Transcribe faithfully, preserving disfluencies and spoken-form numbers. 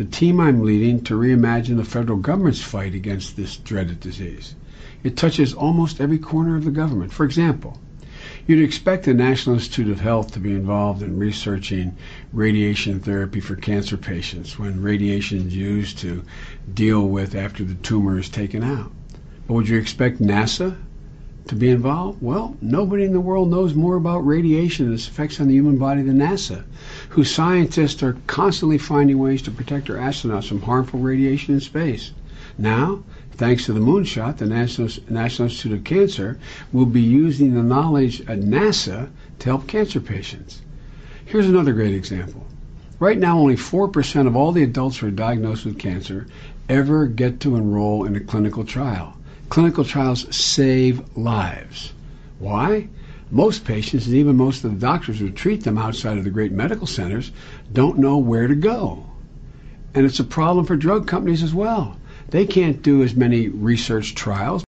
the team I'm leading to reimagine the federal government's fight against this dreaded disease. It touches almost every corner of the government. For example, you'd expect the National Institute of Health to be involved in researching radiation therapy for cancer patients when radiation is used to deal with after the tumor is taken out. But would you expect NASA to be involved? Well, nobody in the world knows more about radiation and its effects on the human body than NASA, whose scientists are constantly finding ways to protect our astronauts from harmful radiation in space. Now, thanks to the moonshot, the National, National Institute of Cancer will be using the knowledge at NASA to help cancer patients. Here's another great example. Right now, only four percent of all the adults who are diagnosed with cancer ever get to enroll in a clinical trial. Clinical trials save lives. Why? Most patients, and even most of the doctors who treat them outside of the great medical centers, don't know where to go. And it's a problem for drug companies as well. They can't do as many research trials